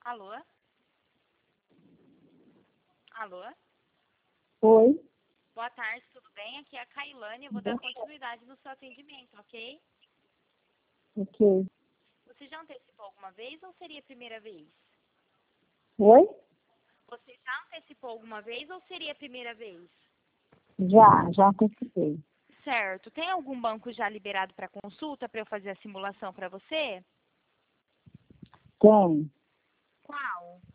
Alô? Alô? Oi. Boa tarde, tudo bem? Aqui é a Kailane, eu vou dar continuidade no seu atendimento, ok? Ok. Você já antecipou alguma vez ou seria a primeira vez? Oi? Você já antecipou alguma vez ou seria a primeira vez? Já antecipei. Certo. Tem algum banco já liberado para consulta para eu fazer a simulação para você? Tem. Qual?